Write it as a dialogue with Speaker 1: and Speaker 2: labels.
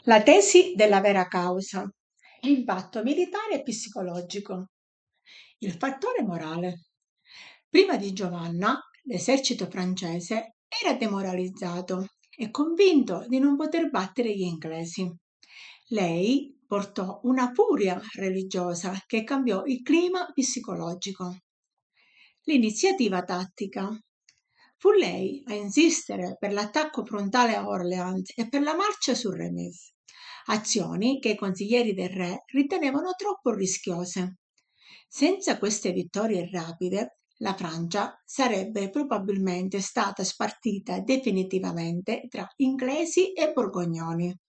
Speaker 1: La tesi della vera causa, l'impatto militare e psicologico, il fattore morale. Prima di Giovanna, l'esercito francese era demoralizzato e convinto di non poter battere gli inglesi. Lei portò una furia religiosa che cambiò il clima psicologico. L'iniziativa tattica. Fu lei a insistere per l'attacco frontale a Orléans e per la marcia su Reims, azioni che i consiglieri del re ritenevano troppo rischiose. Senza queste vittorie rapide, la Francia sarebbe probabilmente stata spartita definitivamente tra inglesi e borgognoni.